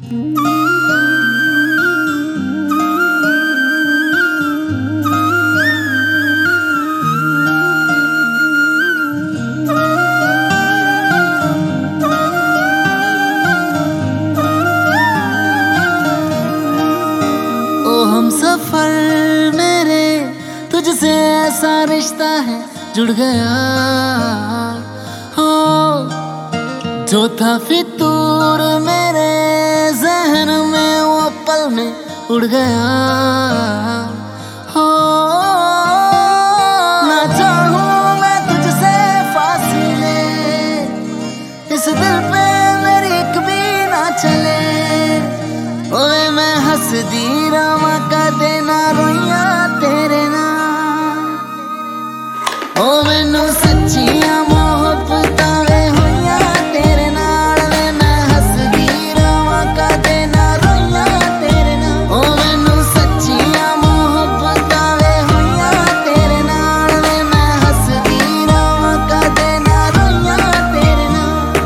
सफर मेरे तुझसे ऐसा रिश्ता है जुड़ गया हो, जो था फितूर मेरे जहन में वो पल में उड़ गया हो। ना चाहूं मैं तुझसे फासिले, इस दिल पे मेरी एक भी ना चले। ओए मैं हंस दी रामा का देना रोइया तेरे ना, ओ मैनू सच्चियां मोहब्बतां वे होइया तेरे नाल। वे मैं हंस दी रामा का देना रोइया तेरे ना, ओ मैनू सच्चियां मोहब्बतां वे होइया तेरे नाल। वे मैं हंस दी रामा का देना रोइया तेरे ना।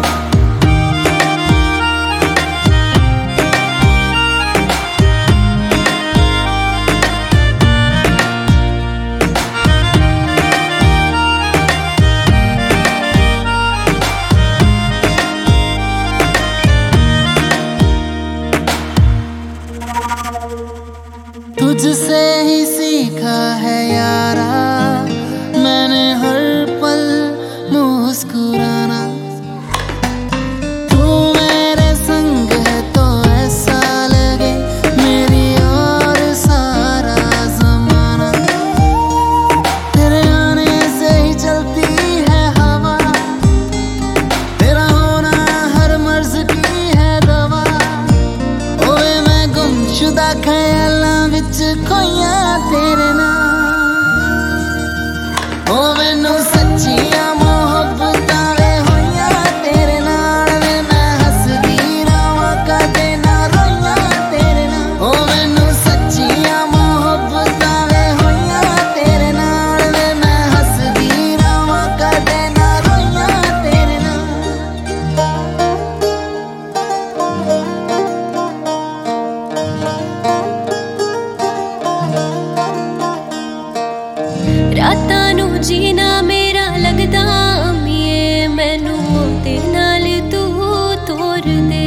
तुझसे ही सीखा है यारा मैंने हर पल मुस्कुराना। तू मेरे संग है तो ऐसा लगे मेरी और सारा जमाना। तेरे आने से ही चलती है हवा, तेरा होना हर मर्ज की है दवा। ओए मैं गुमशुदा ख्यालां विच खोइया तेरे ना, ओ मैनू सच्चियां मोहब्बतां वे होइया तेरे नाल। वे मैं हंस दी रामा का देना रोइया तेरे ना, ओ मैनू सच्चियां मोहब्बतां वे होइया तेरे नाल। वे मैं हंस दी रामा का देना रोइया तेरे ना। रातां नू जीना मेरा लगदा अम्मीए, मैनू ओदे नाल तू तोर दे।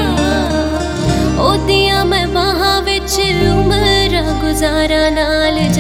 ओदियां मैं बाहां विच उमरां गुजारा नाल